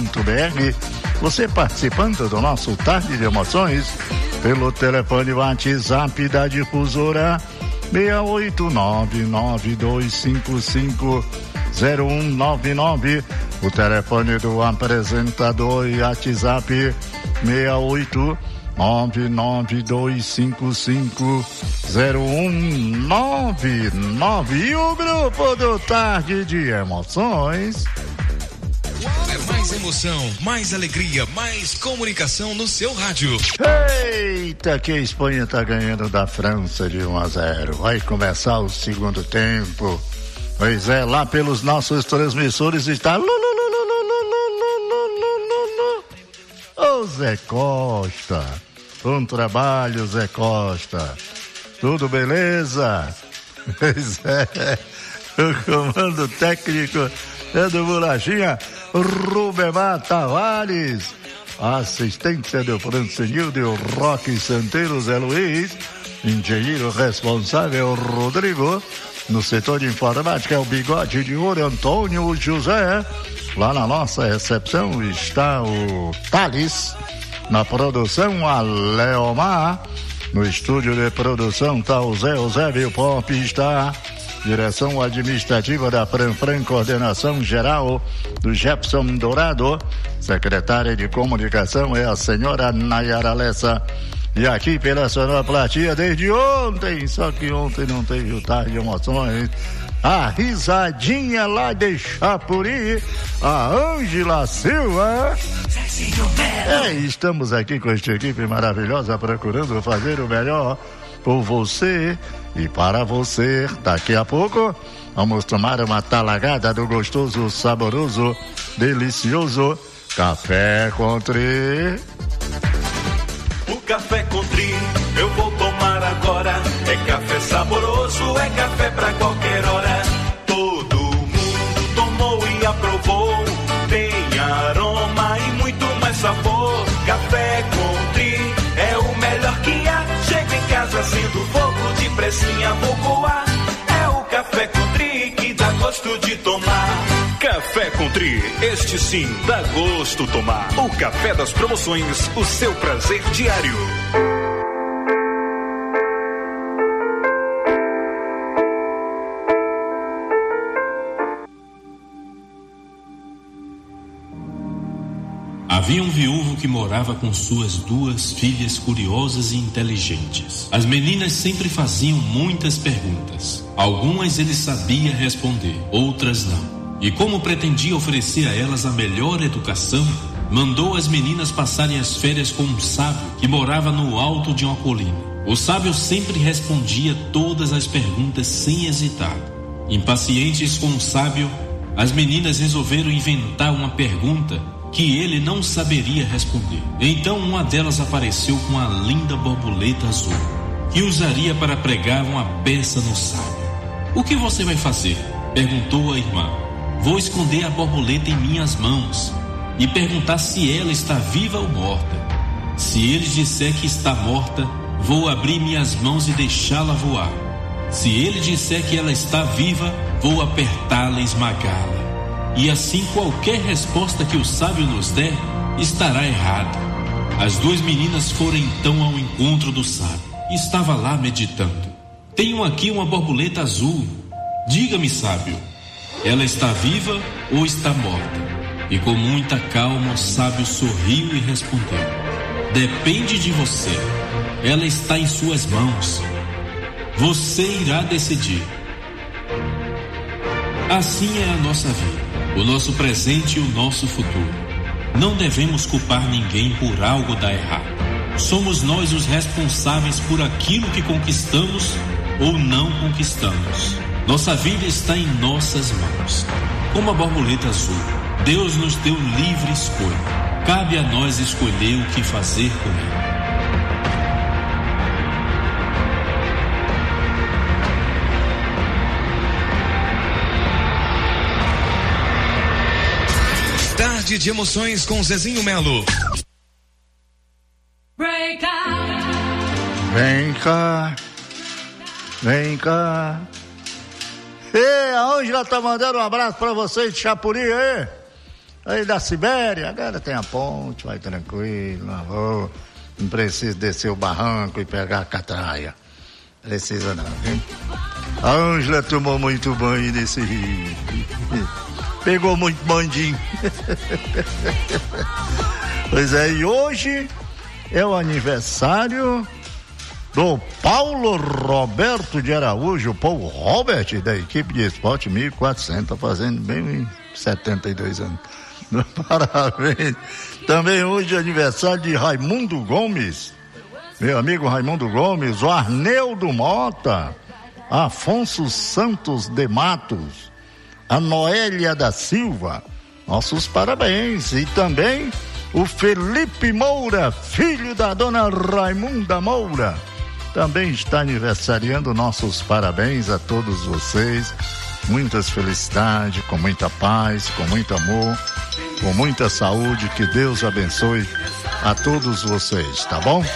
Você participando do nosso Tarde de Emoções pelo telefone WhatsApp da Difusora 68992550199. O telefone do apresentador e WhatsApp 68992550199. E o grupo do Tarde de Emoções. É mais emoção, mais alegria, mais comunicação no seu rádio. Eita, que a Espanha tá ganhando da França de 1-0. Vai começar o segundo tempo. Pois é, lá pelos nossos transmissores está o Zé Costa. Bom trabalho, Zé Costa. Tudo beleza? Pois é, o comando técnico é do Bolachinha Rubemar Tavares. Assistência do Francinildo Roque Santeiro Zé Luiz. Engenheiro responsável Rodrigo. No setor de informática é o bigode de ouro Antônio José. Lá na nossa recepção está o Thales. Na produção a Leomar. No estúdio de produção está o Zé Eusébio Pop. Está direção administrativa da Franfran, coordenação geral do Jefferson Dourado. Secretária de comunicação é a senhora Nayara Lessa. E aqui pela sonoplastia desde ontem, só que ontem não teve o Tarde de Emoções, a risadinha lá de Chapuri, a Ângela Silva. Estamos aqui com esta equipe maravilhosa procurando fazer o melhor por você e para você. Daqui a pouco vamos tomar uma talagada do gostoso, saboroso, delicioso Café Country. O Café Country eu vou tomar agora. É café saboroso, é café pra qualquer hora. Todo mundo tomou e aprovou. Tem aroma e muito mais sabor. Café Country é o melhor que há. Chega em casa sendo fogo, depressinha vou coar. É o Café Country que dá gosto de tomar. Café Country, este sim dá gosto tomar. O café das promoções, o seu prazer diário. Havia um viúvo que morava com suas 2 filhas curiosas e inteligentes. As meninas sempre faziam muitas perguntas. Algumas ele sabia responder, outras não. E como pretendia oferecer a elas a melhor educação, mandou as meninas passarem as férias com um sábio que morava no alto de uma colina. O sábio sempre respondia todas as perguntas sem hesitar. Impacientes com o sábio, as meninas resolveram inventar uma pergunta que ele não saberia responder. Então uma delas apareceu com uma linda borboleta azul, que usaria para pregar uma peça no sábio. O que você vai fazer? Perguntou a irmã. Vou esconder a borboleta em minhas mãos e perguntar se ela está viva ou morta. Se ele disser que está morta, vou abrir minhas mãos e deixá-la voar. Se ele disser que ela está viva, vou apertá-la e esmagá-la. E assim qualquer resposta que o sábio nos der estará errada. As 2 meninas foram então ao encontro do sábio. Estava lá meditando. Tenho aqui uma borboleta azul. Diga-me, sábio, ela está viva ou está morta? E com muita calma o sábio sorriu e respondeu: depende de você. Ela está em suas mãos. Você irá decidir. Assim é a nossa vida, o nosso presente e o nosso futuro. Não devemos culpar ninguém por algo dar errado. Somos nós os responsáveis por aquilo que conquistamos ou não conquistamos. Nossa vida está em nossas mãos. Como a borboleta azul, Deus nos deu livre escolha. Cabe a nós escolher o que fazer com ela. Tarde de Emoções com Zezinho Melo. Vem cá. Vem cá. E a Ângela tá mandando um abraço pra vocês de Chapuri aí. Aí da Sibéria, agora tem a ponte, vai tranquilo, não precisa descer o barranco e pegar a catraia. Precisa não, viu? A Ângela tomou muito banho nesse rio. Pegou muito bandinho. Pois é, e hoje é o aniversário do Paulo Roberto de Araújo, o Paulo Robert, da equipe de esporte 1400, tá fazendo bem 72 anos. Parabéns. Também hoje é aniversário de Raimundo Gomes, meu amigo Raimundo Gomes, o Arneldo Mota, Afonso Santos de Matos, a Noélia da Silva, nossos parabéns. E também o Felipe Moura, filho da dona Raimunda Moura, também está aniversariando. Nossos parabéns a todos vocês, muitas felicidades, com muita paz, com muito amor, com muita saúde, que Deus abençoe a todos vocês, tá bom?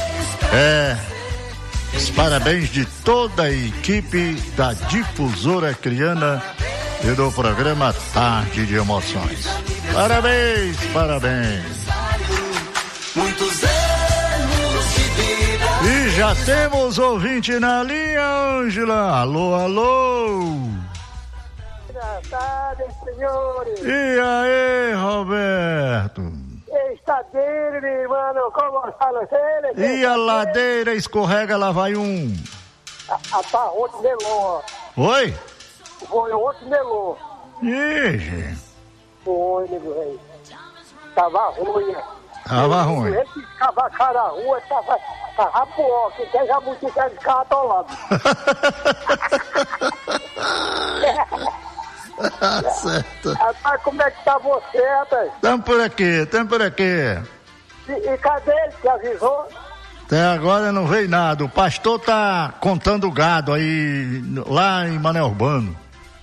Os parabéns de toda a equipe da Difusora Criana e do programa Tarde de Emoções. Parabéns, parabéns. Muitos anos de vida. E já temos ouvinte na linha, Ângela. Alô, alô. Boa tarde, senhores. E aí, Roberto? Está dele, mano, como fala você? E a ladeira escorrega, lá vai um. Tá outro melão, ó. Oi? Foi outro melão. Ih, Foi, nego rei. Tava ruim, né? tava ruim. Esse cavacar na rua tava pior, que tem jabuti que é de carro atolado. Certo. Rapaz, como é que tá você, rapaz? Tamo por aqui. E cadê ele que avisou? Até agora não veio nada. O pastor tá contando gado aí, lá em Mané Urbano.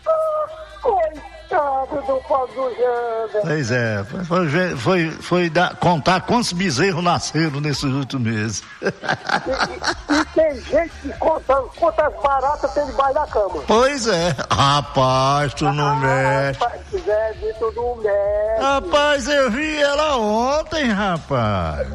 Coitado do pobre do Janda. Pois é, foi contar quantos bezerros nasceram nesses últimos meses. E tem gente que conta quantas baratas tem debaixo da cama. Pois é, rapaz, tu não mexe. Rapaz, se quiser vir, tu não mexe. Rapaz, eu vi ela ontem, rapaz.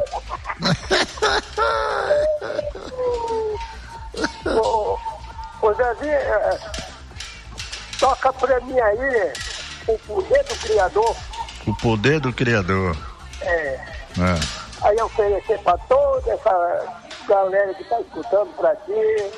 Ô Zezinho, toca pra mim aí o poder do Criador. O poder do Criador. Aí eu oferecer pra toda essa galera que tá escutando pra ti,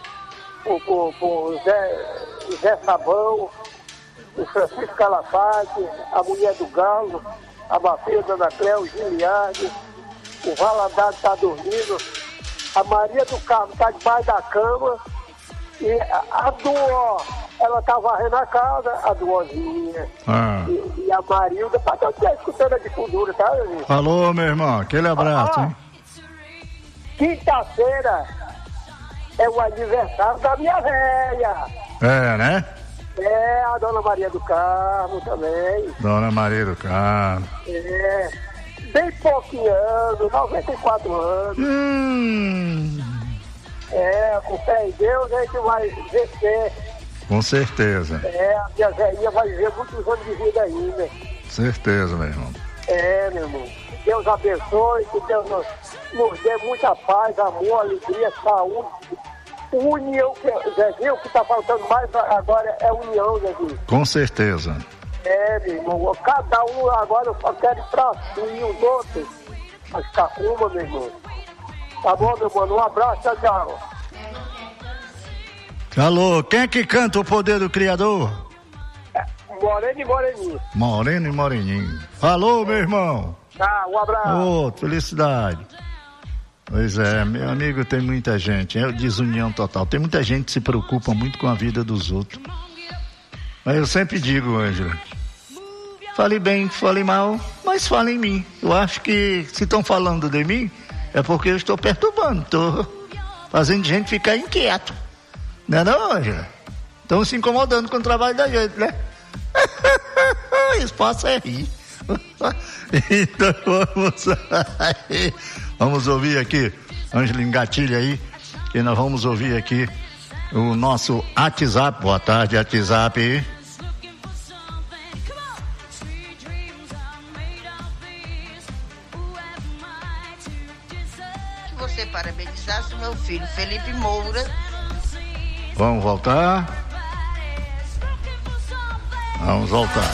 o Zé Sabão, o Francisco Calafate, a Mulher do Galo, a Mafia Dona Cléo, o Giliardi, o Valadado tá dormindo, a Maria do Carmo tá debaixo da cama, e a Duó, ela tá varrendo a casa, a Duozinha, e a Marilda, pra todo mundo escutando a difusora, tá, gente? Falou, meu irmão, aquele abraço, hein? Quinta-feira é o aniversário da minha velha. É, né? É, a Dona Maria do Carmo também. Dona Maria do Carmo. É, bem pouquinho anos, 94 anos. É, com fé em Deus a gente vai vencer. Com certeza. É, a minha velhinha vai viver muitos anos de vida ainda. Certeza, meu irmão. É, meu irmão. Que Deus abençoe, que Deus nos dê muita paz, amor, alegria, saúde. União, Zezinho, o que está faltando mais agora é união, Zezinho. Com certeza. É, meu irmão, cada um agora só quer ir pra si e os outros vai ficar uma, meu irmão. Tá bom, meu mano? Um abraço, tchau, tchau. Alô, quem é que canta o poder do Criador? Moreno e Moreninho. Moreno e Moreninho. Falou, meu irmão. Tá, um abraço. Felicidade. Pois é, meu amigo, tem muita gente, é desunião total. Tem muita gente que se preocupa muito com a vida dos outros. Mas eu sempre digo, Ângela, fale bem, fale mal, mas fale em mim. Eu acho que se estão falando de mim, é porque eu estou perturbando, estou fazendo gente ficar inquieto. Não é não, Ângela? Estão se incomodando com o trabalho da gente, né? O espaço é rir. Então vamos ouvir aqui, Ângela, engatilha aí, que nós vamos ouvir aqui o nosso WhatsApp. Boa tarde, WhatsApp. que você parabenizasse o meu filho, Felipe Moura. Vamos voltar? Vamos voltar.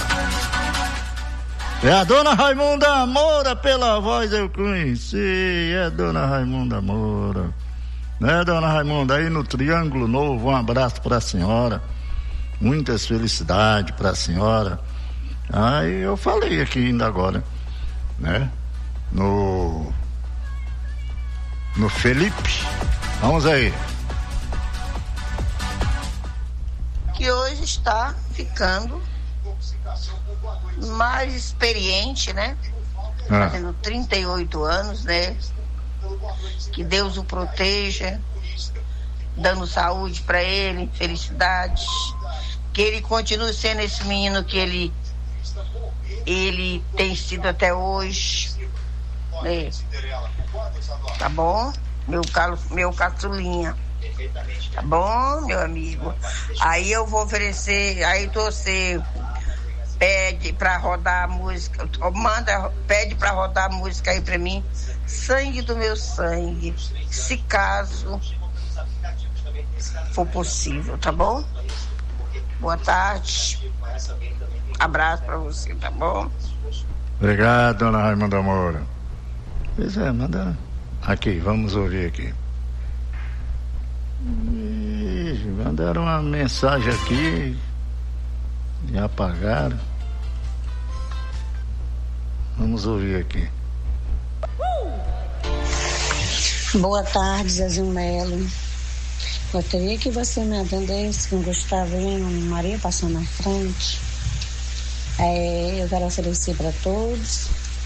É a dona Raimunda Moura, pela voz eu conheci. É a dona Raimunda Moura. Né, dona Raimunda? Aí no Triângulo Novo, um abraço pra senhora. Muitas felicidades pra senhora. Aí eu falei aqui ainda agora, né? No Felipe. Vamos aí. Que hoje está ficando mais experiente, né? Fazendo 38 anos, né? Que Deus o proteja, dando saúde para ele, felicidade. Que ele continue sendo esse menino que ele tem sido até hoje. Né? Tá bom? Meu caçulinha. Tá bom, meu amigo? Aí eu vou oferecer, aí você pede pra rodar a música, pede pra rodar a música aí pra mim, Sangue do Meu Sangue, se caso for possível, tá bom? Boa tarde, abraço pra você, tá bom? Obrigado, dona Raimunda Moura. Pois é, manda aqui, vamos ouvir aqui. Mandaram uma mensagem aqui e apagaram. Vamos ouvir aqui. Boa tarde, Zezinho Melo. Gostaria que você me atendesse com Gustavinho, Maria passando na frente. Eu quero oferecer para todos,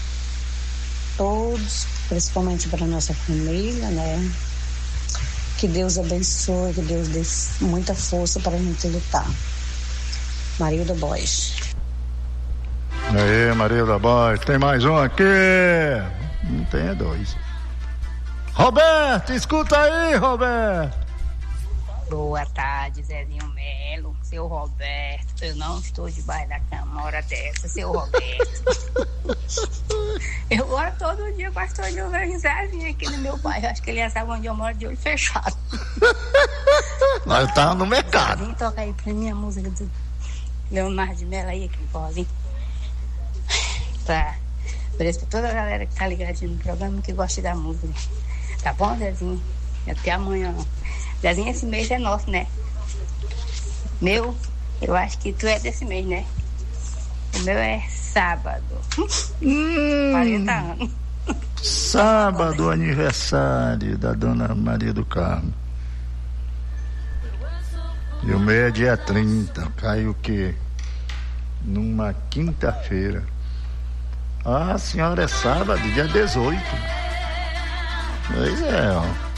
principalmente para nossa família, né? Que Deus abençoe, que Deus dê muita força para a gente lutar. Marilda Bois. Aí, Marilda Bois, tem mais um aqui. Não tem, é dois. Roberto, escuta aí, Roberto. Boa tarde, Zezinho Melo, seu Roberto. Eu não estou debaixo da cama uma hora dessa, seu Roberto. Eu moro todo dia, quase todo dia eu vejo Zezinho aqui no meu bairro. Acho que ele já sabe onde eu moro de olho fechado. Nós estamos no mercado. Zezinho, toca aí pra mim a música do Leonardo de Mello aí, aquele pozinho. Pra toda a galera que tá ligadinha no programa, que gosta da música. Tá bom, Zezinho? Até amanhã. Zezinho, esse mês é nosso, né? Eu acho que tu é desse mês, né? O meu é sábado. 40 anos. Sábado, aniversário da dona Maria do Carmo. E o meu é dia 30. Cai o quê? Numa quinta-feira. Ah, a senhora é sábado, dia 18. Pois é, ó.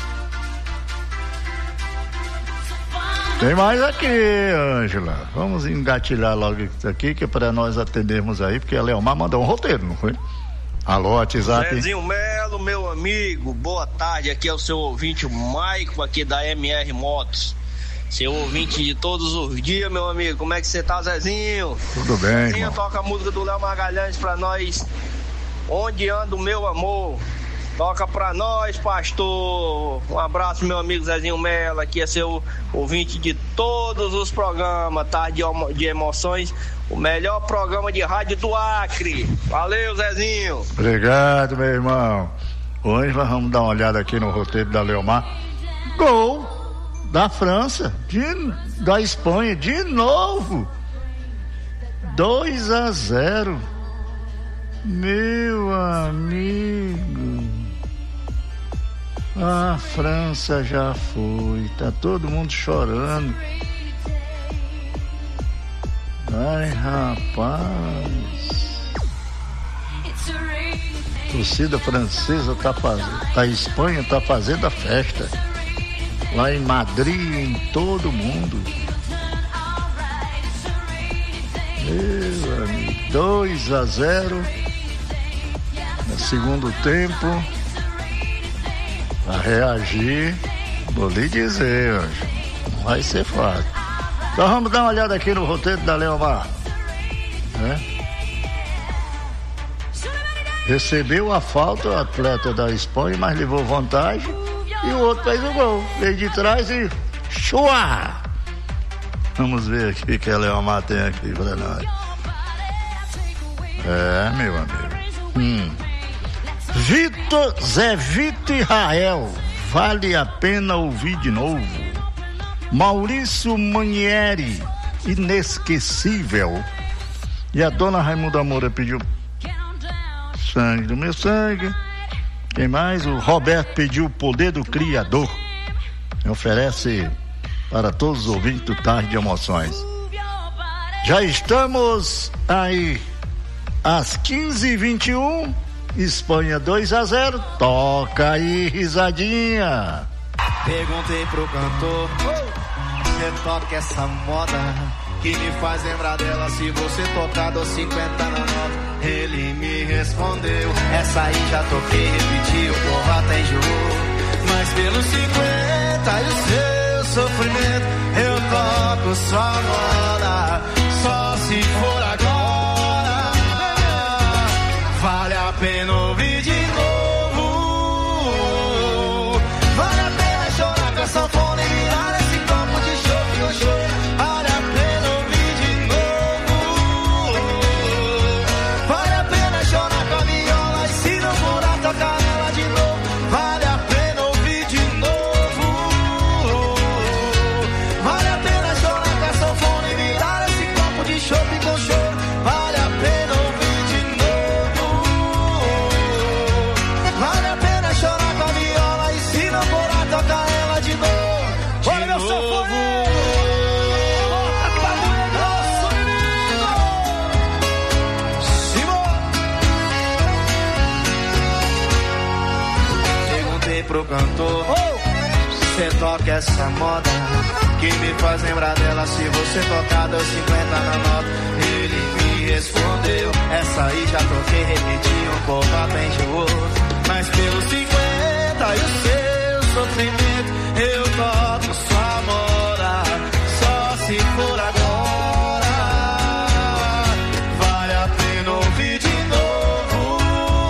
Tem mais aqui, Ângela. Vamos engatilhar logo isso aqui, que é para nós atendermos aí, porque a Leomar mandou um roteiro, não foi? Alô, WhatsApp. Zezinho Melo, meu amigo, boa tarde. Aqui é o seu ouvinte, o Maico, aqui da MR Motos. Seu ouvinte de todos os dias, meu amigo. Como é que você tá, Zezinho? Tudo bem, Zezinho, irmão. toca a música do Léo Magalhães pra nós. Onde anda o meu amor? Toca pra nós, pastor. Um abraço, meu amigo Zezinho Melo. Aqui é seu ouvinte de todos os programas. Tarde de Emoções, o melhor programa de rádio do Acre. Valeu, Zezinho. Obrigado, meu irmão. Hoje nós vamos dar uma olhada aqui no roteiro da Leomar. Gol da França, da Espanha, de novo. 2-0. Meu amigo. A França já foi, tá todo mundo chorando. Ai, rapaz. A torcida francesa a Espanha tá fazendo a festa. Lá em Madrid, em todo mundo. Meu amigo, 2-0 no segundo tempo. Pra reagir, vou lhe dizer, Anjo, não vai ser fácil. Então vamos dar uma olhada aqui no roteiro da Leomar, né? recebeu a falta, o atleta da Espanha, mas levou vantagem e o outro fez o gol. Veio de trás e chua! Vamos ver aqui que a Leomar tem aqui para nós. É, meu amigo. Zé Vitor Israel, vale a pena ouvir de novo. Maurício Manieri, inesquecível. E a dona Raimunda Moura pediu sangue do meu sangue. Quem mais? O Roberto pediu o poder do Criador. Oferece para todos os ouvintes do Tarde de Emoções. Já estamos aí às 15h21. Espanha 2-0. Toca aí, risadinha. Perguntei pro cantor, você toca essa moda que me faz lembrar dela, se você tocar dos 50 na nota. Ele me respondeu, essa aí já toquei, repetiu, o povo até enjoou. Mas pelos 50 e o seu sofrimento, eu toco sua moda, só se for agora. Vale a pena ouvir de novo, vale a pena chorar com a sanfona e virar esse copo de chope no choro. Vale a pena ouvir de novo, vale a pena chorar com a viola e se não for tocar ela de novo. Vale a pena ouvir de novo, vale a pena chorar com a sanfona e virar esse copo de chope com choro. Vale a pena ouvir de novo, vale a pena chorar com a viola e se não for tocar ela de novo. Olha meu sanfoneiro, bota que bagulho é grosso, menino. Simão. Perguntei pro cantor, você toca essa moda que me faz lembrar dela, se você tocar dos 50 na nota. Ele me respondeu, essa aí já toquei, repeti um pouco até enjoou. Mas pelos 50 e o seu sofrimento, eu toco sua moda, só se for agora. Vale a pena ouvir de novo,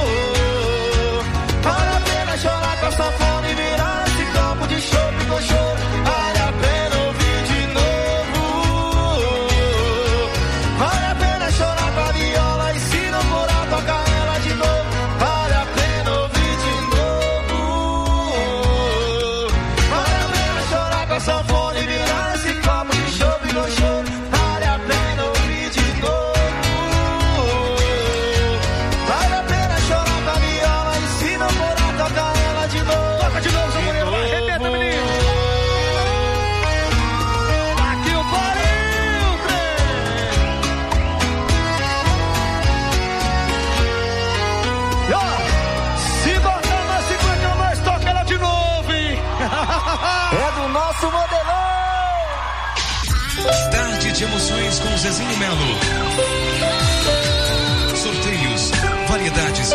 vale a pena chorar com a sanfona e virar esse copo de chope com choro. Vale a pena ouvir de novo, vale a pena chorar com a viola e se não for a tocar ela de novo. Vale a pena ouvir de novo, vale a pena chorar com a sanfona e virar esse copo de chope com choro. Vale a pena ouvir de novo, vale a pena chorar com a viola e se não for a tocar ela de novo. Toca de novo, Samuel, vai, repeta, menino. Aqui o pariu, se botar mais 50 mais, toca ela de novo, hein? É do nosso modelão. Tarde de Emoções com Zezinho Melo. Sorteios, variedades.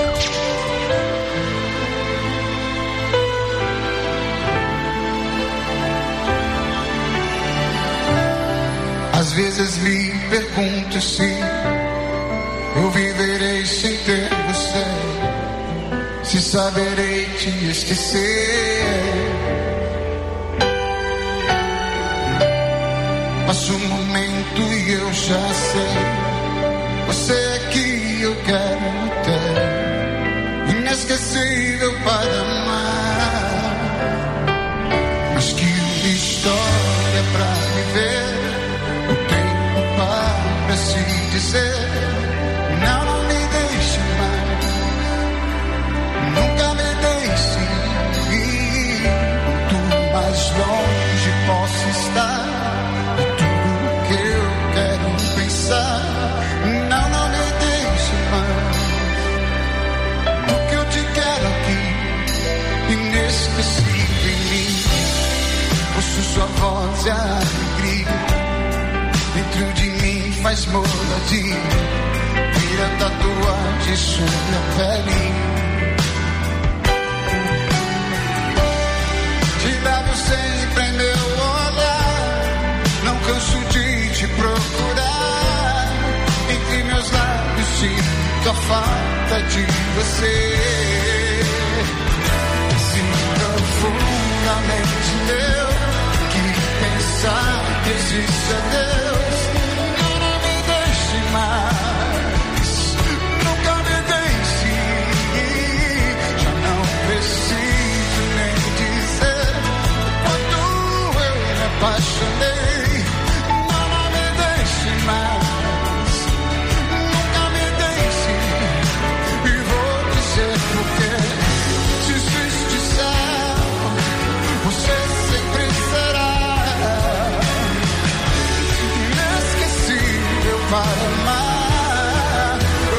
Às vezes me pergunto se eu viverei sem ter você, se saberei te esquecer. Passa um momento e eu já sei, você é que eu quero ter, inesquecível para amar. Mas que história pra viver, o tempo para se dizer, não, não me deixe mais, nunca me deixe ir. Quanto mais longe posso estar, não, não me deixe mais. O que eu te quero aqui, inesquecível em mim. Ouço sua voz e a alegria dentro de mim faz moradia, vira tatuagem sobre a pele. Te levo sempre em meu olhar, não canso de te procurar. Entre meus lábios sinto a falta de você. Se profundamente meu que pensar que existe a Deus, não me deixe mais, nunca me deixe. Já não preciso nem dizer quando eu me apaixonei. Não me deixe mais, nunca me deixe. E vou dizer porque se existe céu, você sempre será inesquecível para amar.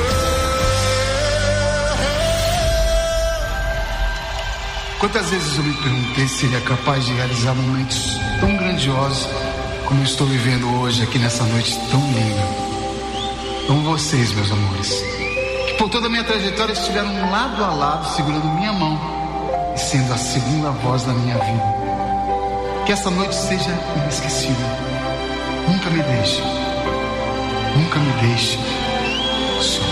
Quantas vezes eu me perguntei se ele é capaz de realizar momentos tão grandiosos como eu estou vivendo hoje aqui nessa noite tão linda. Amo vocês, meus amores, que por toda a minha trajetória estiveram lado a lado, segurando minha mão e sendo a segunda voz da minha vida. Que essa noite seja inesquecível. Nunca me deixe só.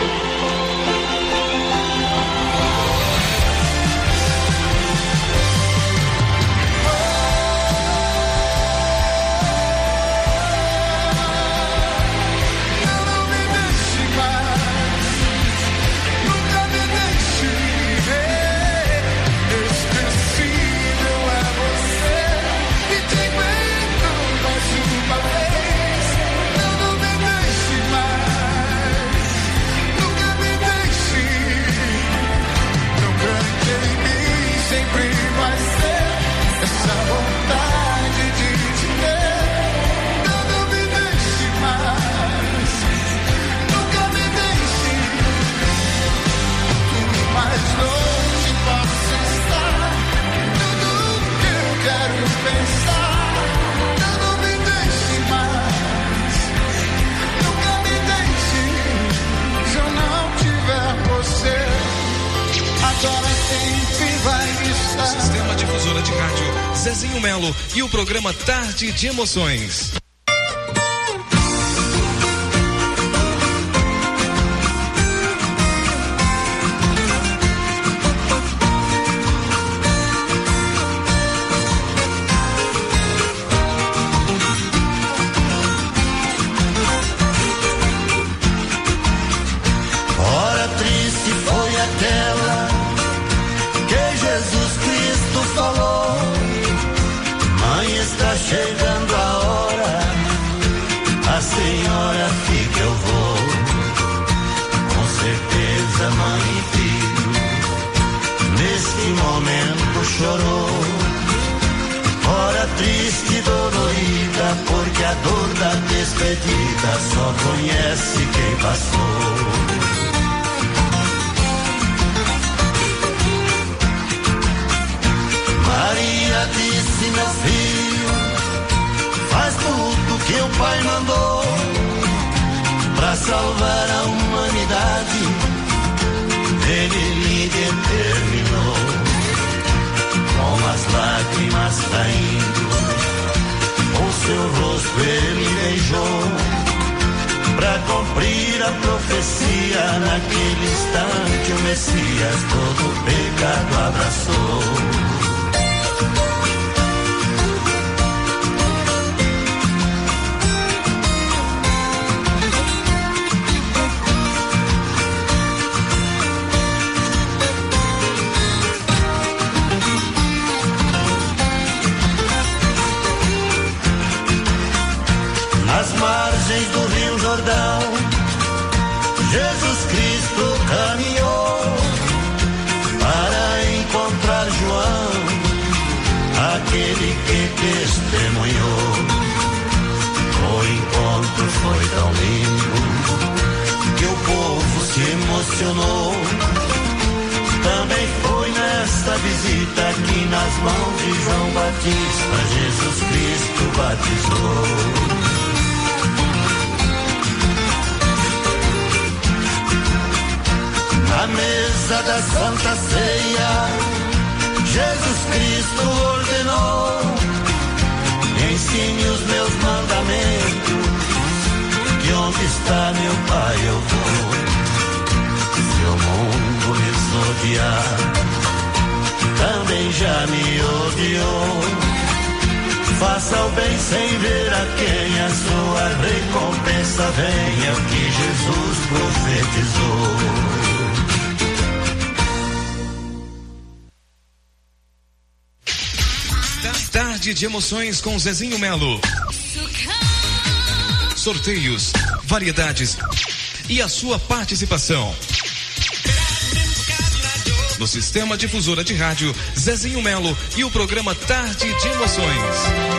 Sistema Difusora de Rádio Zezinho Melo e o programa Tarde de Emoções. Hora triste foi aquela que Jesus Cristo falou: mãe, está chegando a hora, a senhora fica, eu vou. Com certeza, mãe e filho, nesse momento chorou. Hora triste e dolorida, porque a dor da despedida só conhece quem passou. Maria disse: meu filho, faz tudo que o Pai mandou pra salvar a humanidade. Ele lhe determinou, com as lágrimas caindo, o seu rosto ele beijou, pra cumprir a profecia. Naquele instante o Messias todo o pecado abraçou. Nas margens do Rio Jordão, Jesus Cristo caminhou para encontrar João, aquele que testemunhou. O encontro foi tão lindo que o povo se emocionou. Também foi nesta visita que nas mãos de João Batista Jesus Cristo batizou. Na mesa da Santa Ceia, Jesus Cristo ordenou: ensine os meus mandamentos, que onde está meu Pai eu vou. se o mundo lhes odiar, também já me odiou. Faça o bem sem ver a quem a sua recompensa venha, o que Jesus profetizou. Tarde de emoções com Zezinho Melo. Sorteios, variedades e a sua participação. No Sistema Difusora de Rádio, Zezinho Melo e o programa Tarde de Emoções.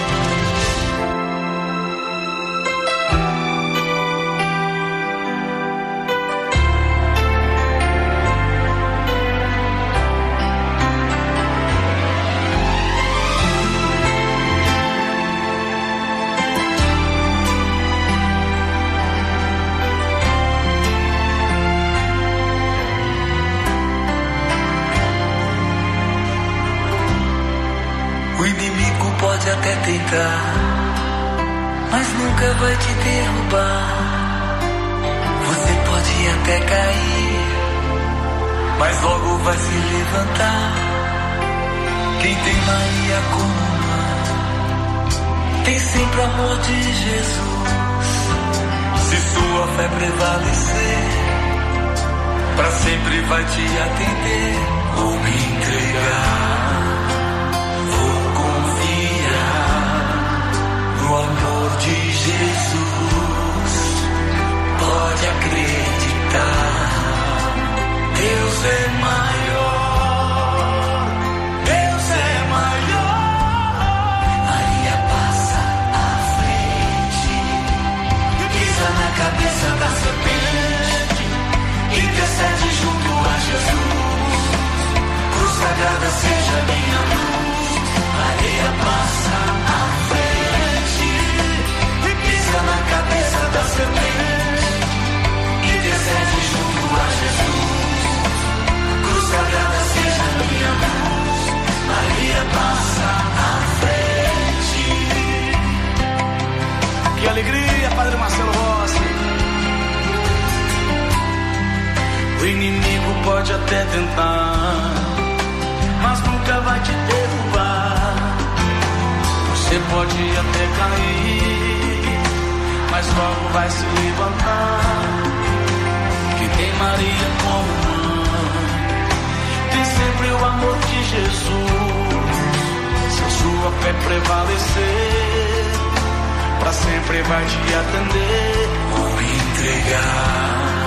Até tentar, mas nunca vai te derrubar. Você pode até cair, mas logo vai se levantar. Quem tem Maria como mãe, tem sempre o amor de Jesus. Se sua fé prevalecer, pra sempre vai te atender. Vou me entregar, o amor de Jesus, pode acreditar, Deus é maior, Deus é maior. Maria passa à frente, pisa na cabeça da serpente, intercede junto a Jesus, cruz sagrada seja minha luz. Maria passa à frente, na cabeça da serpente, intercede junto a Jesus, cruz sagrada seja minha luz. Maria passa à frente. Que alegria, Padre Marcelo Rossi. O inimigo pode até tentar, mas nunca vai te derrubar. Você pode até cair, mas logo vai se levantar. Que tem Maria como mãe, tem sempre o amor de Jesus. Se a sua fé prevalecer, pra sempre vai te atender. Vou me entregar,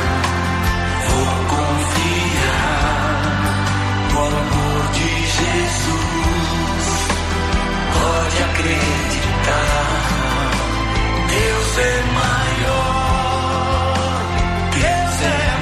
vou confiar no amor de Jesus. Pode acreditar, Deus é maior, Deus é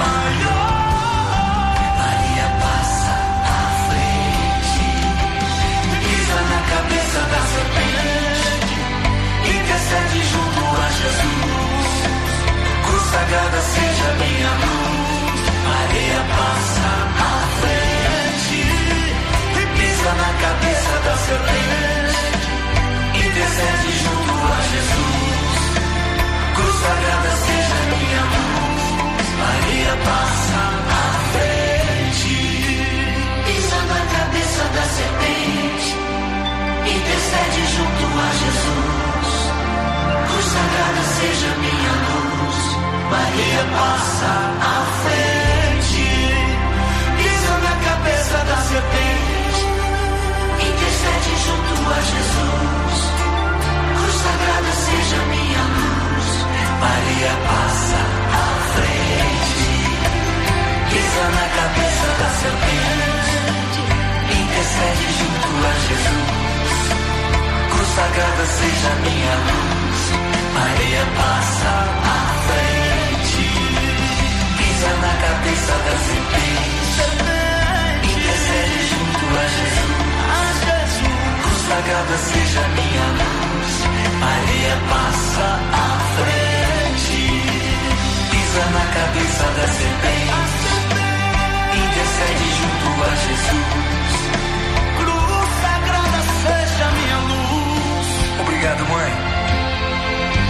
maior. Maria passa à frente, pisa na cabeça da serpente, intercede junto a Jesus, cruz sagrada seja minha luz. Maria passa à frente, pisa na cabeça da serpente, intercede junto a Jesus, cruz sagrada seja minha luz. Maria passa à frente, pisa na cabeça da serpente, intercede junto a Jesus, cruz sagrada seja minha luz. Maria passa à frente, pisa na cabeça da serpente, intercede junto a Jesus, cruz sagrada seja minha luz. Maria passa à frente, pisa na cabeça da serpente, intercede junto a Jesus, cruz sagrada seja minha luz. Maria passa à frente, pisa na cabeça da serpente, intercede junto a Jesus, cruz sagrada seja minha luz. Maria passa à frente, pisa na cabeça da serpente, intercede junto a Jesus, cruz sagrada seja minha luz. Obrigado, mãe.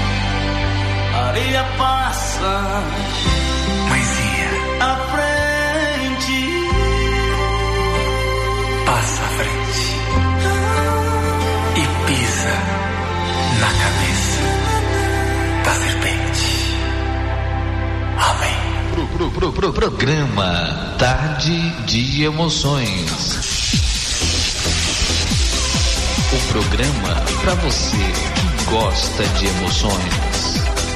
Maria passa, mãezinha, à Programa Tarde de Emoções. O programa para você que gosta de emoções.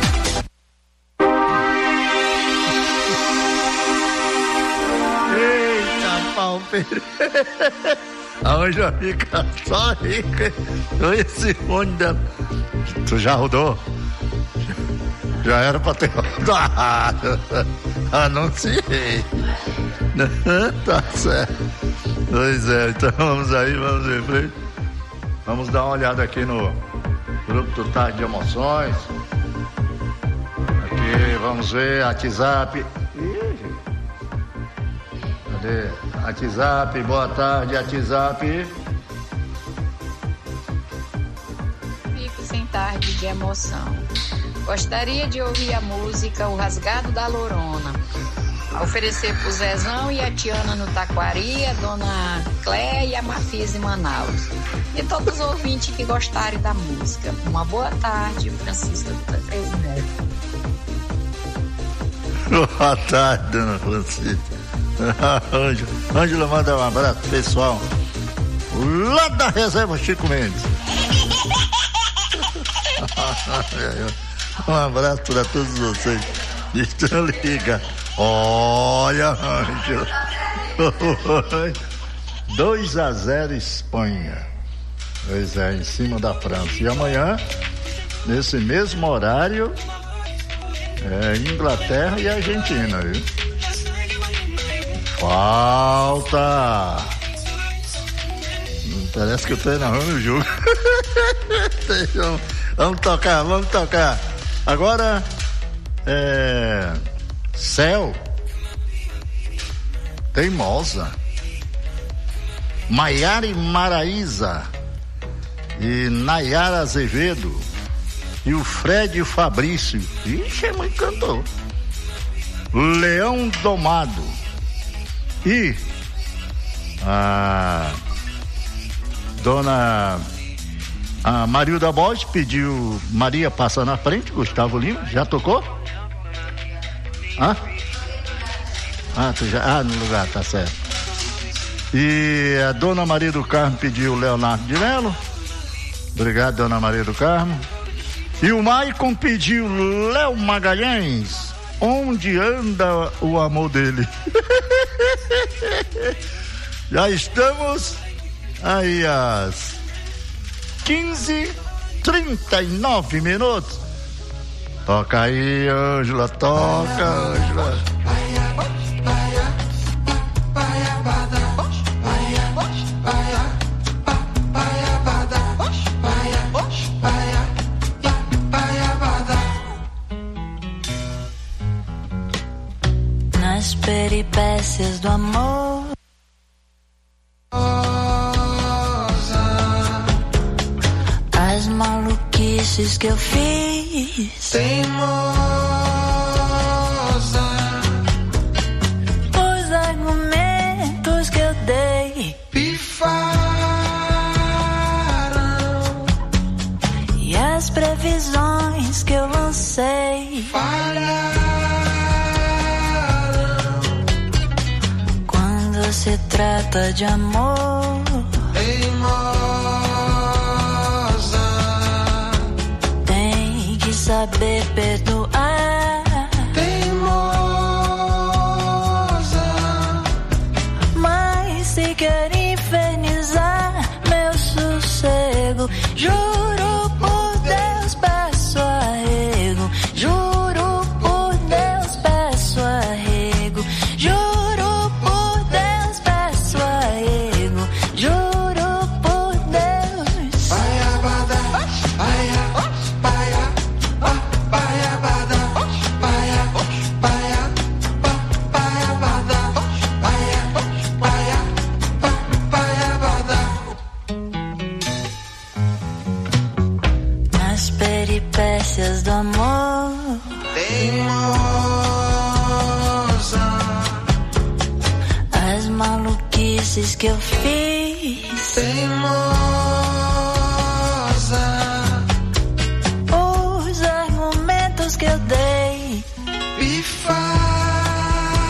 Eita, palmeira. Aonde já fica só rica. Esse fone dela. Tu já rodou? Já era pra ter rodado. Anunciei. Tá certo. Pois é, então vamos em frente. Vamos dar uma olhada aqui no grupo do Tarde de Emoções. Aqui, vamos ver, WhatsApp. Cadê? WhatsApp, boa tarde, WhatsApp. Fico sem tarde de emoção. Gostaria de ouvir a música O Rasgado da Lorona. A oferecer pro Zezão e a Tiana no Taquari, a dona Cléia e a Mafisa em Manaus. E todos os ouvintes que gostarem da música. Uma boa tarde, Francisca do Taquari. Boa tarde, dona Francisca. Ângela, manda um abraço pessoal lá da reserva Chico Mendes. Um abraço para todos vocês. Estão ligados. Olha, Ângela. 2-0 Espanha. Pois é, em cima da França. E amanhã, nesse mesmo horário, Inglaterra e Argentina, viu? Falta. Parece que eu tô narrando o jogo. Vamos tocar. Agora, Céu, Teimosa, Maiara e Maraísa e Nayara Azevedo e o Fred e o Fabrício. Ixi, é muito cantor. Leão Domado e a dona Marilda Borges pediu Maria Passa na Frente, Gustavo Lima. Já tocou? Tu já. No lugar, tá certo. E a dona Maria do Carmo pediu Leonardo de Melo. Obrigado, dona Maria do Carmo. E o Maicon pediu Léo Magalhães. Onde anda o amor dele? Já estamos aí às 15h39. Toca aí, Ângela, toca, Ângela. Nas peripécias do amor, as maluquices que eu fiz, teimosa, os argumentos que eu dei pifaram, e as previsões que eu lancei falharam. Quando se trata de amor, teimosa, tem que saber perdoar. Teimosa, mas se quer infernizar meu sossego, juro por Deus peço arrego, juro por Deus peço arrego, juro por Deus peço arrego, juro por Deus. Baiabada, baia, baia, baiabada, baia, baia, baiabada, baia, baia, baiabada. Nas peripécias do amor, teimosa, as maluquices que eu fiz, teimosa, os argumentos que eu dei pifaram,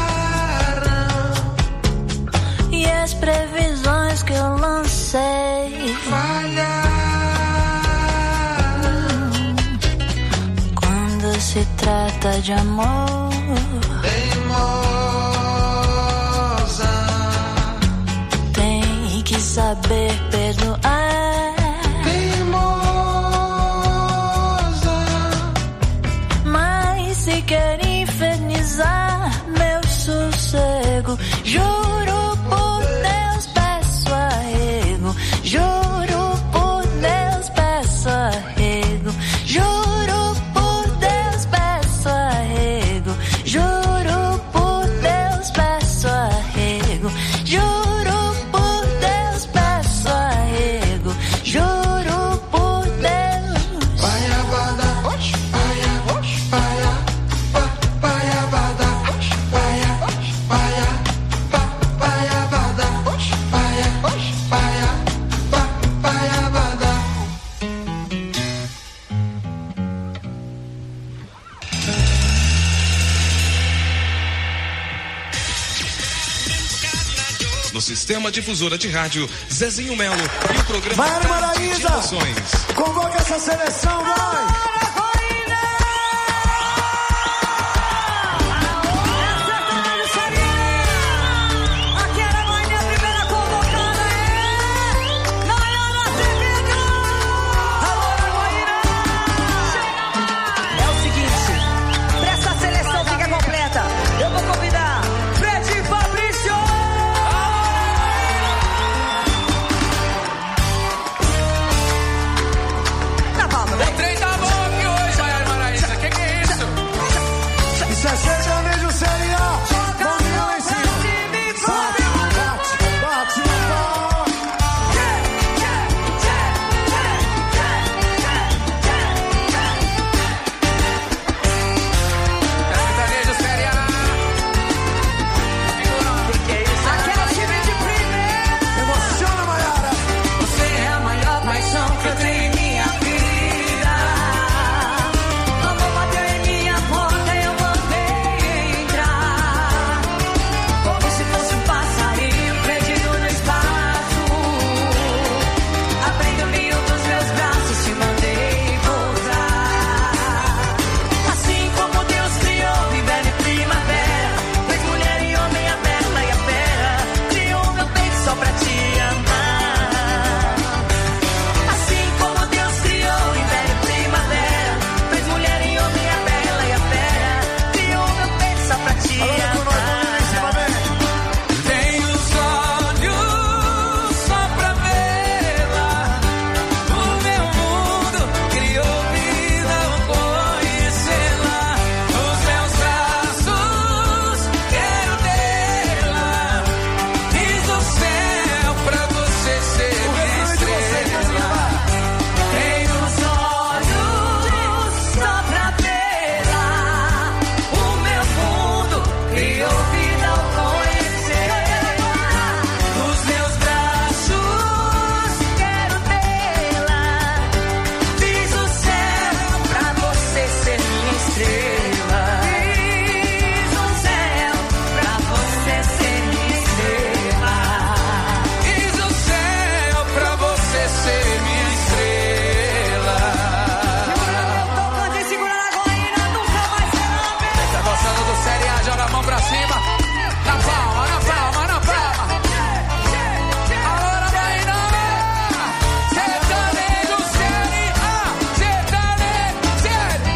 trata de amor. Teimosa, tem que saber perdoar. Teimosa, mas se quer infernizar meu sossego, juro por Deus peço arrego. Juro por Deus peço arrego. Juro por Deus peço arrego. Juro por Deus peço arrego. Juro por Deus peço arrego. Juro por Deus. Baiabada, baia, baia, baiabada, baia, baia, baiabada, baia, baia, baiabada. No Sistema Difusora de Rádio, Zezinho Melo e o programa Maiara Tarde de Maraíza, Emoções. convoca essa seleção, vai! É o seguinte, pra essa seleção ficar completa, eu vou convidar Fred e Fabrício! Na palma, O trem tá bom aqui hoje, Maiara Maraíza. Que é isso? Isso é sertanejo Série A. Vamos lá em cima. Bate, bate, bate. Sertanejo Série A. Aquela time de primeira! Emociona, Maiara. Você é a maior paixão que eu tenho em minha vida. Amor bateu em minha porta e eu mandei entrar. Como se fosse um passarinho perdido no espaço. Abrindo o ninho dos meus braços, te mandei pousar. Assim como Deus criou inverno e primavera, fez mulher e homem, a bela e a fera, criou meu peito só pra te amar. Assim como Deus criou inverno e primavera, fez mulher e homem, a bela e a fera, criou meu peito só pra te amar. Tenho os olhos só pra vê-la. O meu mundo criou vida ao conhecê-la. Os meus braços quero tê-la. Fiz o céu pra você ser minha estrela. Tenho os olhos só pra vê-la. O meu mundo criou vida ao conhecê-la. Os meus braços Quero tê-la. fiz o céu Pra você ser minha estrela. Fiz um céu pra você ser minha estrela. Fiz o céu pra você ser minha estrela. Tocante, segura na goleira, nunca mais será a mesma. Tá gostando do Série A? Joga a mão pra cima. Na palma, na palma, na palma. Alô, Anabaína! Sertanejo Série A. Sertanejo Série.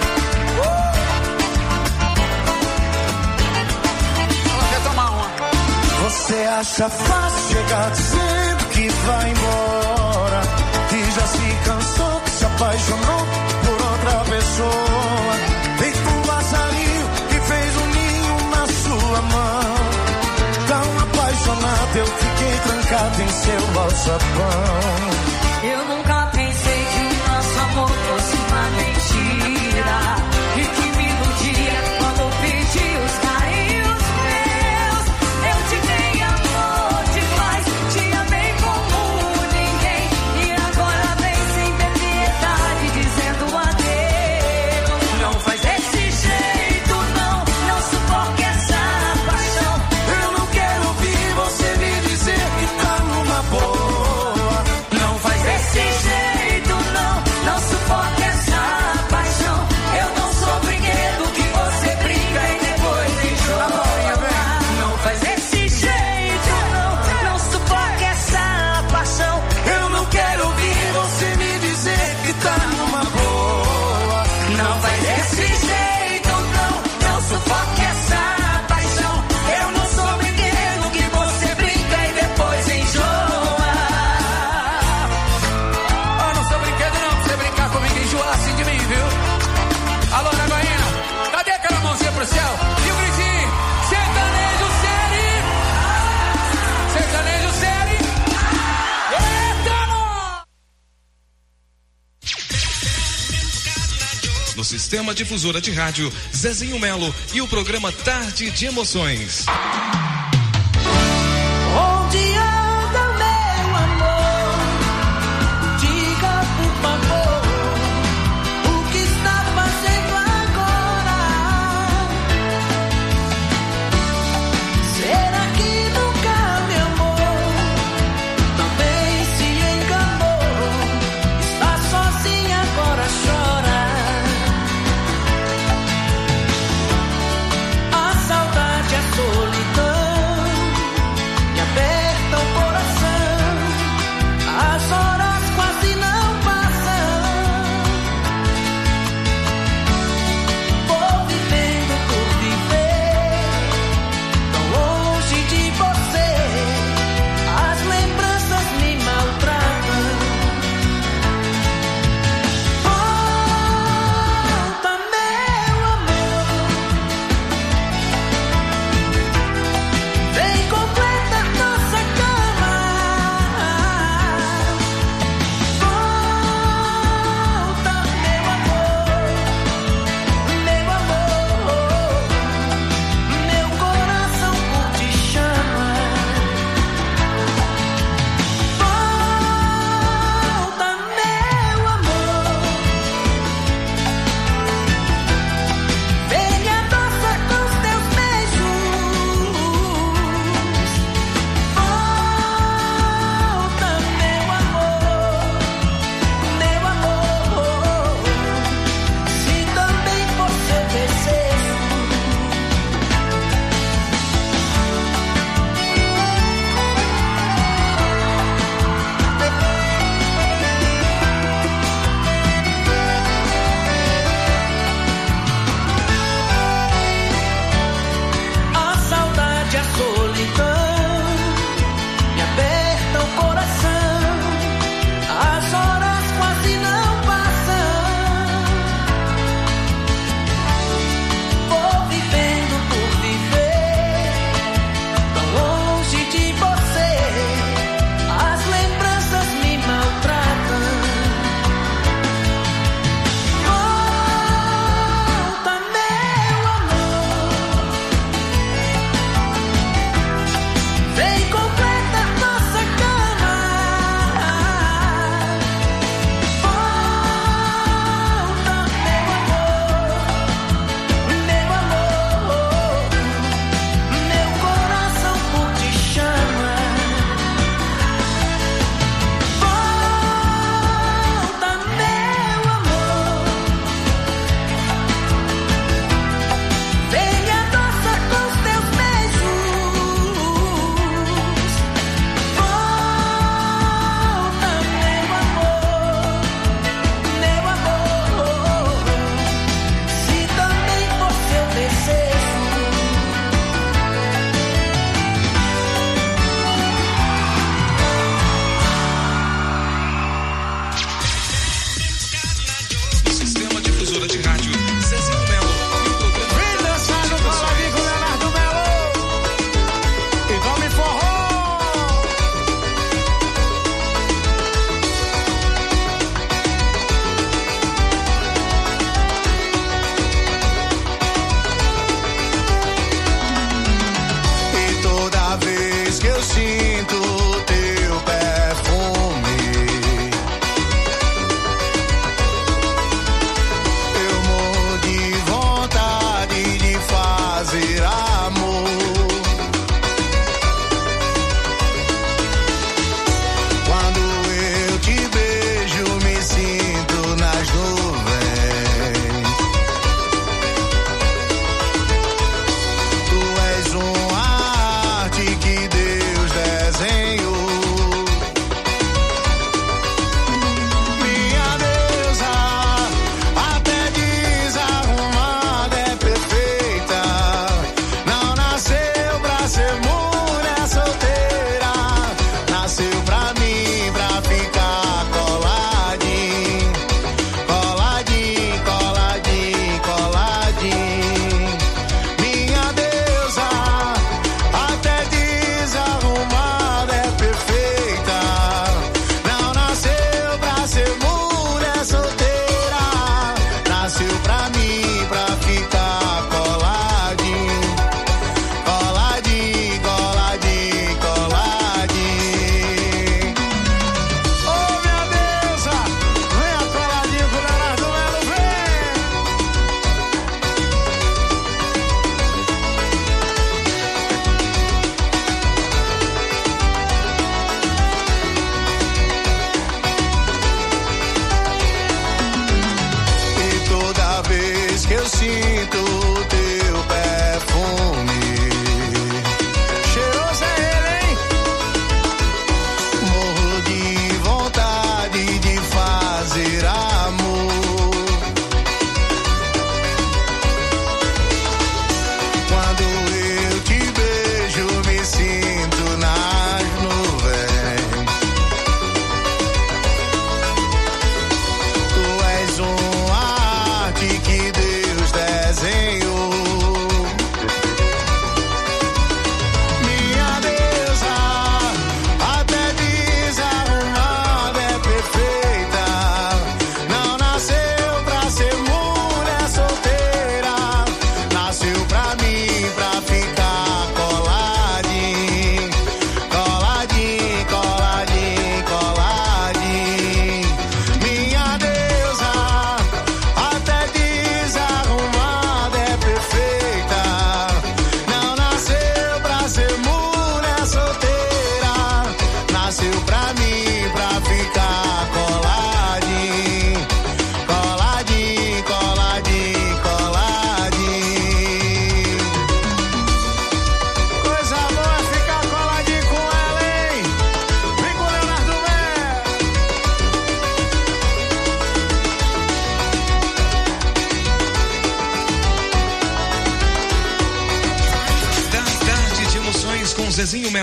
Ela quer tomar uma. Você acha fácil chegar dizendo que vai embora, que já se cansou, que se apaixonou por outra pessoa. Feito um passarinho que fez um ninho na sua mão. Tão apaixonado eu fiquei trancado em seu alçapão. Eu nunca pensei que o nosso amor fosse uma mentira e que me iludia quando pedi os carinhos meus. Eu te dei amor demais, te amei como ninguém, e agora vem sem ter piedade dizendo adeus. Não faz desse jeito, não suporte essa paixão. Eu não quero ouvir você me dizer que tá numa boa. Não faz desse Sistema Difusora de Rádio Zezinho Melo e o programa Tarde de Emoções. Onde anda meu amor? Diga por favor o que está fazendo agora. Será que nunca me amou? Também se enganou. Está sozinha agora, chora. A saudade, a solidão me aperta o coração. As horas quase não passam. Vou vivendo por viver, tão longe de você. As lembranças me maltratam. Volta, meu amor. Vem, completa nossa cama. Volta, meu amor. Meu amor. Meu coração por ti chama. Volta, meu amor. Vem, me adoça com os teus beijos. Volta, meu amor. Meu amor. Se também for seu desejo. A saudade, a solidão me aperta o coração. As horas quase não passam. Vou vivendo por viver, tão longe de você. As lembranças me maltratam. Volta, meu amor. Vem, completa nossa cama. Volta, meu amor. Meu coração por ti chama. Volta, meu amor. Vem, me adoça com os teus beijos. Volta, meu amor. Meu amor. Se também for seu desejo. Sistema Difusora de Rádio Zezinho Melo e o programa Vem dançar no Paladinho com Leonardo Melo. E tome forró. E toda vez que eu sinto teu perfume, eu morro de vontade de fazer amor. Quando eu te beijo, me sinto nas nuvens. Tu és uma arte que Deus desenhou.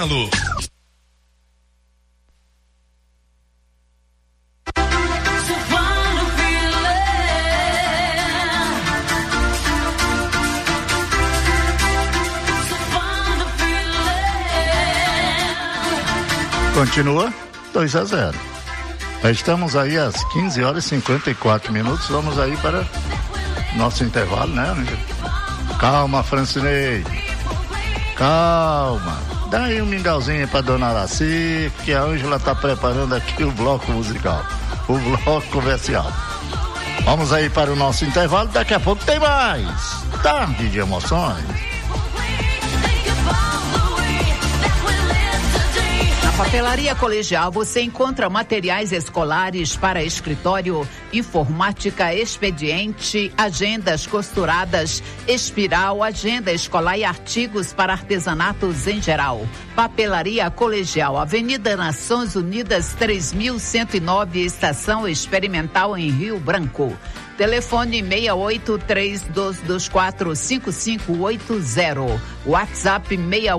Melo. Continua 2-0. Estamos aí às 15h54. Vamos aí para nosso intervalo, né? Calma, Francinei. Calma. Dá aí um mingauzinho para dona Araci, que a Ângela tá preparando aqui o bloco musical, o bloco comercial. Vamos aí para o nosso intervalo. Daqui a pouco tem mais Tarde de Emoções. Papelaria Colegial, você encontra materiais escolares para escritório, informática, expediente, agendas costuradas, espiral, agenda escolar e artigos para artesanatos em geral. Papelaria Colegial, Avenida Nações Unidas 3109, Estação Experimental em Rio Branco. Telefone 6832245580. WhatsApp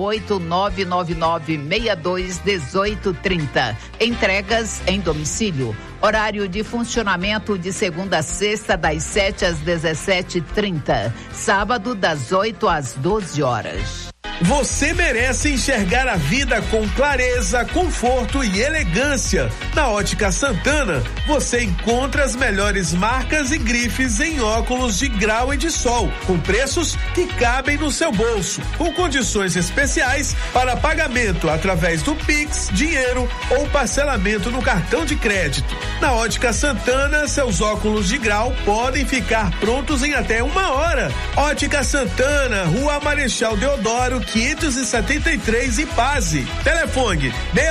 68999621830. Entregas em domicílio. Horário de funcionamento de segunda a sexta, das 7 às 17h30. Sábado, das 8 às 12 horas. Você merece enxergar a vida com clareza, conforto e elegância. Na Ótica Santana, você encontra as melhores marcas e grifes em óculos de grau e de sol, com preços que cabem no seu bolso, com condições especiais para pagamento através do Pix, dinheiro ou parcelamento no cartão de crédito. Na Ótica Santana, seus óculos de grau podem ficar prontos em até 1 hora. Ótica Santana, Rua Marechal Deodoro, 573, Ipase. Telefone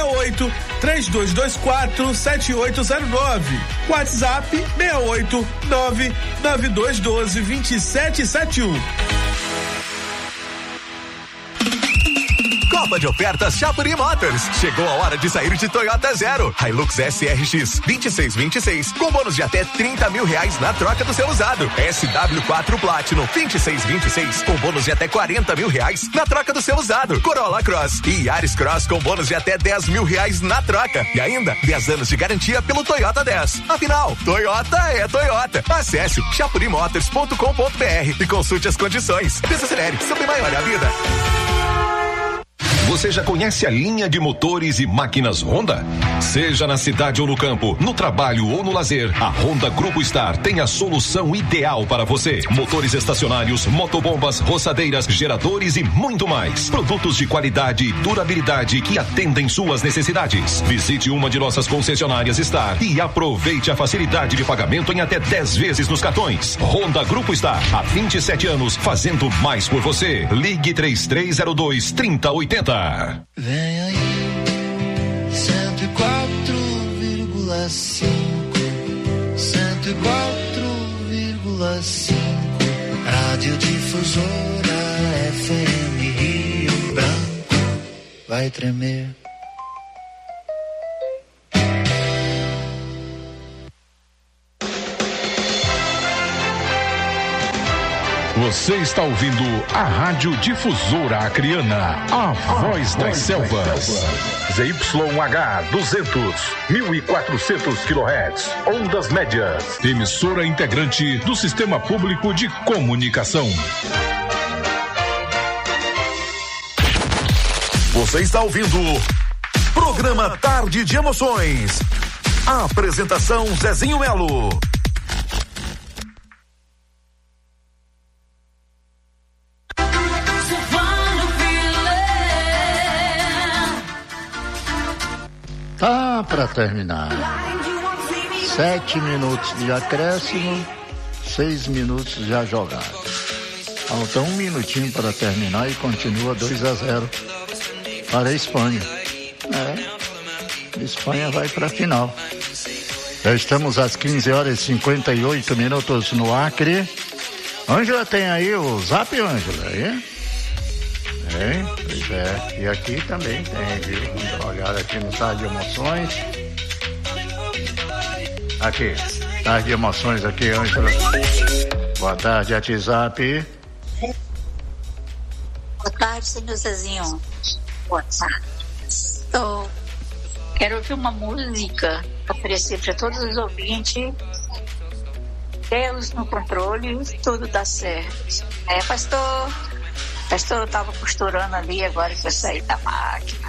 68-3224-7809. WhatsApp 689-9212-2771. Copa de ofertas Chapuri Motors. Chegou a hora de sair de Toyota Zero. Hilux SRX 2626 com bônus de até R$30 mil na troca do seu usado. SW4 Platinum 2626 com bônus de até R$40 mil na troca do seu usado. Corolla Cross e Yaris Cross com bônus de até R$10 mil na troca. E ainda 10 anos de garantia pelo Toyota 10. Afinal, Toyota é Toyota. Acesse chapurimotors.com.br e consulte as condições. Desacelere, sempre maior é a vida. Você já conhece a linha de motores e máquinas Honda? Seja na cidade ou no campo, no trabalho ou no lazer, a Honda Grupo Star tem a solução ideal para você. Motores estacionários, motobombas, roçadeiras, geradores e muito mais. Produtos de qualidade e durabilidade que atendem suas necessidades. Visite uma de nossas concessionárias Star e aproveite a facilidade de pagamento em até 10 vezes nos cartões. Honda Grupo Star, há 27 anos, fazendo mais por você. Ligue 3302-3080. Vem aí, 104,5, 104,5, Rádio Difusora FM Rio Branco, vai tremer. Você está ouvindo a Rádio Difusora Acreana, a voz das selvas. ZYH 200, 1400 kHz, ondas médias. Emissora integrante do Sistema Público de Comunicação. Você está ouvindo Programa Tarde de Emoções. A apresentação Zezinho Melo. Tá para terminar. 7 minutos de acréscimo, 6 minutos já jogados. Falta 1 minutinho para terminar e continua 2-0 para a Espanha. A Espanha vai para a final. Já estamos às 15h58 no Acre. Ângela, tem aí o zap, Ângela? Aí? Tem? Pois é. E aqui também tem, viu? Vamos olhar aqui no Tarde de Emoções. Aqui, Tarde de Emoções aqui, Ângela. Boa tarde, WhatsApp. Boa tarde, senhor Zezinho. Boa tarde. Pastor, quero ouvir uma música para oferecer para todos os ouvintes. Deus no controle, tudo dá certo. Pastor, eu estava costurando ali agora que eu saí da máquina.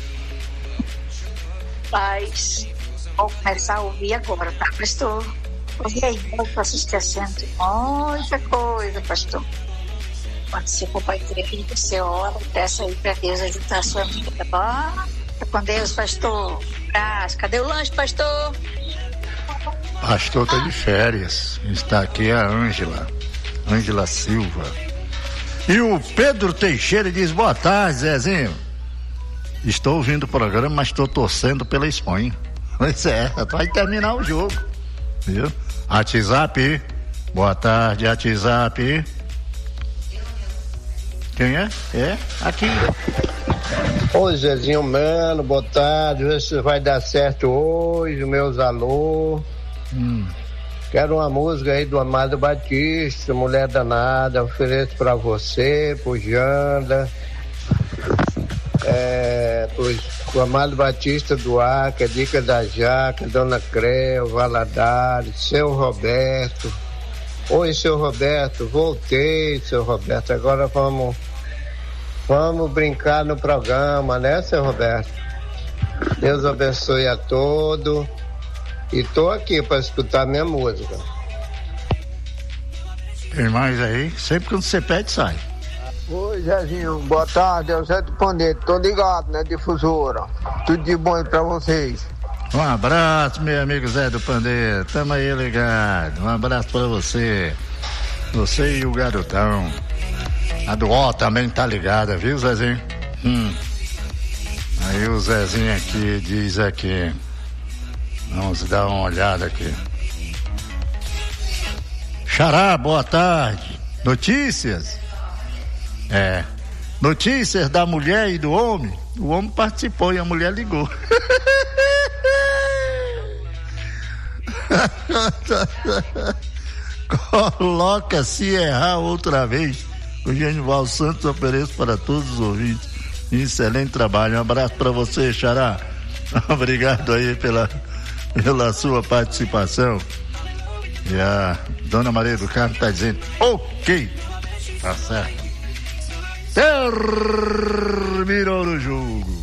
Mas vou começar a ouvir agora, tá, pastor? Ouvi aí, para se esquecendo muita coisa, pastor. Quando você for para a igreja, você ora, peça aí para Deus ajudar a sua vida, tá bom? Tá com Deus, pastor. Cadê o lanche, pastor? Pastor está de férias. Está aqui a Ângela Silva. E o Pedro Teixeira diz: boa tarde, Zezinho. Estou ouvindo o programa, mas estou torcendo pela Espanha. Pois é, vai terminar o jogo. Viu? WhatsApp. Boa tarde, WhatsApp. Quem é? É, aqui. Ô Zezinho Melo, boa tarde. Vê se vai dar certo hoje, meus alô. Quero uma música aí do Amado Batista, Mulher Danada. Ofereço pra você, pro Janda, pro Amado Batista do Acre, Dica da Jaca, Dona Creu, Valadares, seu Roberto. Oi, seu Roberto, voltei, seu Roberto. Agora vamos brincar no programa, né, seu Roberto? Deus abençoe a todos. E tô aqui para escutar minha música. Tem mais aí? Sempre quando você pede, sai. Oi, Zezinho, boa tarde, é o Zé do Pandeiro, tô ligado, né, difusora. Tudo de bom aí pra vocês. Um abraço, meu amigo Zé do Pandeiro, tamo aí ligado. Um abraço pra você. Você e o garotão. A do Ó também tá ligada, viu, Zezinho? Aí o Zezinho aqui diz aqui. Vamos dar uma olhada aqui. Xará, boa tarde. Notícias? Notícias da mulher e do homem. O homem participou e a mulher ligou. Coloca se errar outra vez. O Genival Santos oferece para todos os ouvintes. Excelente trabalho. Um abraço para você, Xará. Obrigado aí pela sua participação. E a Dona Maria do Carmo está dizendo: ok, tá certo. Terminou o jogo.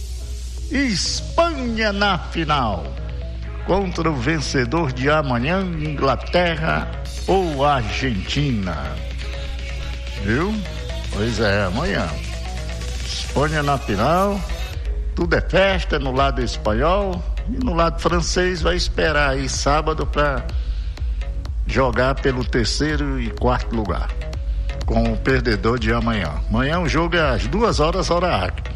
Espanha na final contra o vencedor de amanhã, Inglaterra ou Argentina. Viu? Pois é, amanhã Espanha na final. Tudo é festa no lado espanhol. E no lado francês vai esperar aí sábado para jogar pelo 3º e 4º lugar, com o perdedor de amanhã. Amanhã o jogo é às 2h, hora Acre.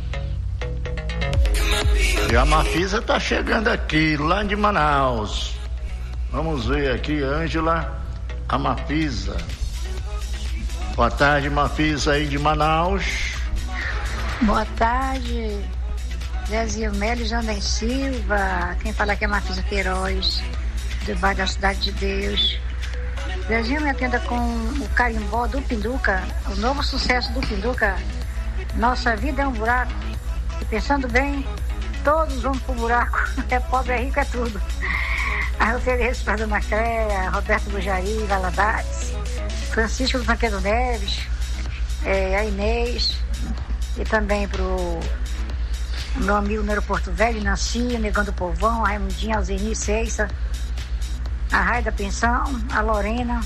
E a Mafisa tá chegando aqui, lá de Manaus. Vamos ver aqui, Ângela, a Mafisa. Boa tarde, Mafisa aí de Manaus. Boa tarde, Zezinho Melo e Jandem Silva. Quem fala aqui é Mafisa Queiroz, do bairro da Cidade de Deus. Zezinho, me atenda com o carimbó do Pinduca, o novo sucesso do Pinduca. Nossa vida é um buraco. E pensando bem, todos vão pro buraco. É pobre, é rico, é tudo. Aí eu ofereço para Dona Cléia, Roberto Bujari, Valadares, Francisco do Tanqueiro Neves, a Inês, e também pro meu amigo no Aeroporto Velho, Nancy, Negão do Povão, a Raimundinha, Alzeni, Ceissa, a Raida Pensão, a Lorena,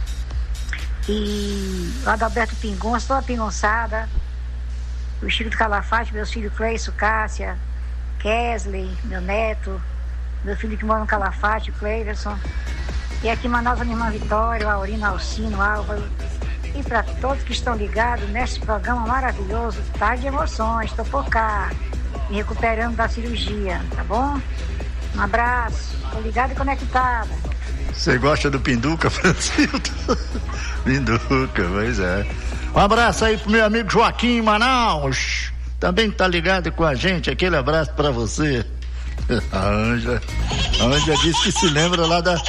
e o Adalberto Pingonça, toda a pingonçada, o Chico do Calafate, meus filhos Cleiso, Cássia, Kesley, meu neto, meu filho que mora no Calafate, o Cleiverson, e aqui em Manaus a minha irmã Vitória, o Aurino, Alcino, Álvaro, e para todos que estão ligados nesse programa maravilhoso, Tarde de Emoções, estou por cá, me recuperando da cirurgia, tá bom? Um abraço, tô ligada e conectada. Você gosta do Pinduca, Francisco? Pinduca, pois é. Um abraço aí pro meu amigo Joaquim Manaus, também tá ligado com a gente, aquele abraço pra você. A Ângela disse que se lembra lá da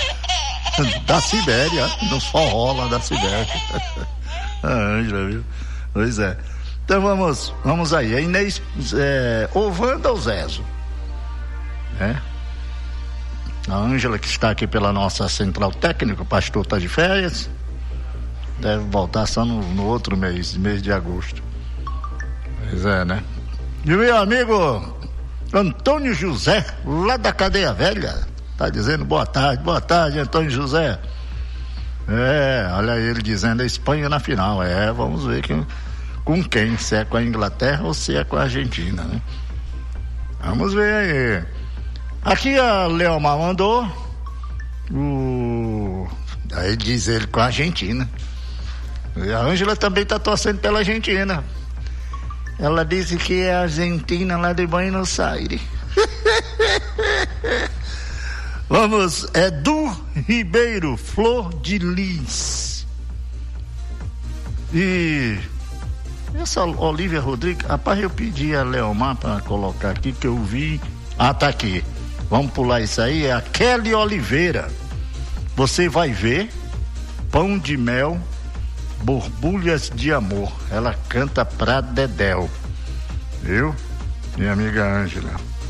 Sibéria, no forró lá da Sibéria. A Ângela, viu? Pois é. Então vamos aí. A Inês, ou Wanda ou Zezo, né? A Ângela, que está aqui pela nossa central técnica, o pastor está de férias, deve voltar só no outro mês de agosto. Pois é, né? E o meu amigo Antônio José, lá da Cadeia Velha, tá dizendo boa tarde, Antônio José. Olha ele dizendo a Espanha na final. Vamos ver com quem, se é com a Inglaterra ou se é com a Argentina, né? Vamos ver aí. Aqui a Leomar mandou aí diz ele com a Argentina. E a Ângela também tá torcendo pela Argentina. Ela disse que é a Argentina lá de Buenos Aires. Vamos, Edu Ribeiro, Flor de Lis. E essa Olívia Rodrigues, rapaz, eu pedi a Leomar para colocar aqui, que eu vi. Tá aqui. Vamos pular isso aí. É a Kelly Oliveira. Você vai ver Pão de Mel, Borbulhas de Amor. Ela canta pra Dedéu. Viu? Minha amiga Ângela.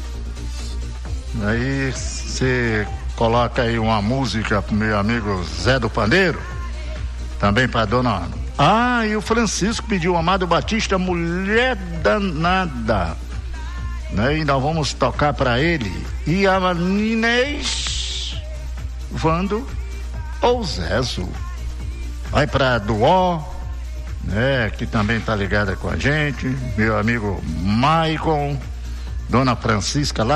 Aí você coloca aí uma música pro meu amigo Zé do Pandeiro. Também pra dona. E o Francisco pediu Amado Batista, Mulher Danada. Né? E nós vamos tocar pra ele. E a Inês, Vando ou Zezo. Vai pra Duó, né? Que também tá ligada com a gente. Meu amigo Maicon, Dona Francisca lá